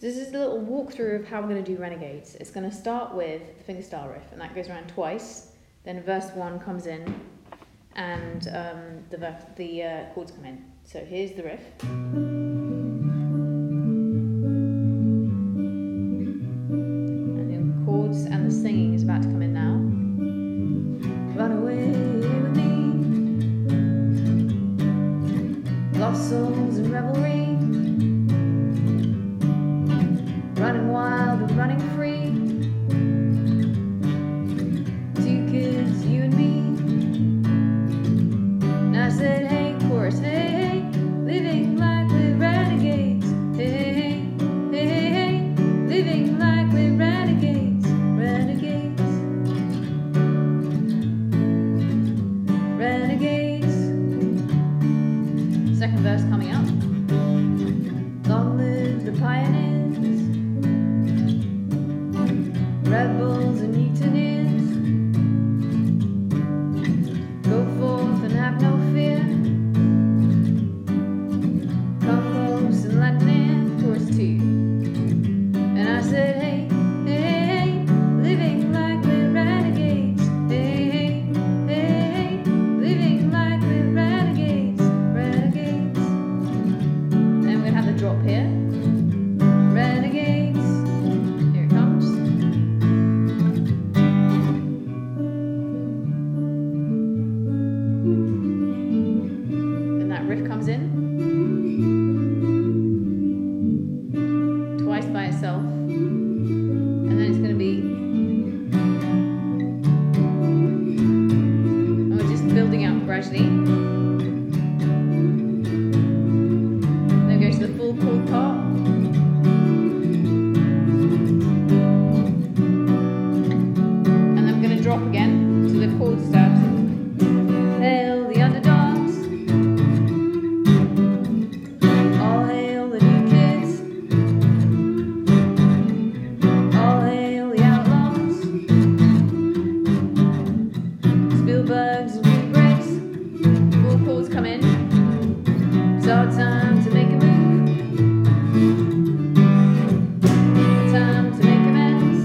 This is a little walkthrough of how we're going to do Renegades. It's going to start with the fingerstyle riff, and that goes around twice. Then verse 1 comes in, and the chords come in. So here's the riff. And the chords and the singing is about to come in now. Run away with me, lost souls in revelry. Running wild and running free. Two kids, you and me. And I said, hey, chorus, hey, hey, living like we're renegades. Hey, hey, hey, hey, hey, living like we're renegades. Renegades. Renegades. Second verse coming up. Long live the pioneers. Rebels and mutineers, go forth and have no fear. Come close and lend an ear. Chorus 2. And I said, hey, hey, hey, living like we're renegades. Hey, hey, hey, hey, living like we're renegades. Renegades. And we're gonna have the drop here. Renegades. Here it comes. Riff comes in twice by itself, and then it's going to be, and we're just building out gradually. Then we go to the full chord part, and then we're going to drop again to the chord stabs. Hail the underdogs. Bugs and big breaks, full chords come in. It's our time to make a move. Time to make amends.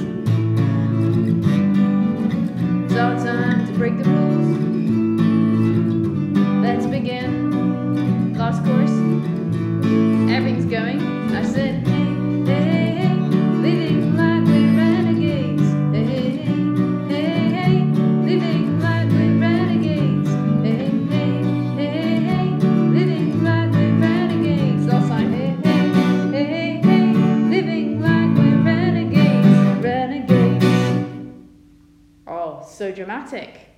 It's our time to break the rules. Let's begin. Last chorus. Everything's going. I said, hey, hey, hey, living like we're renegades. Hey, hey, hey, hey, living like so dramatic.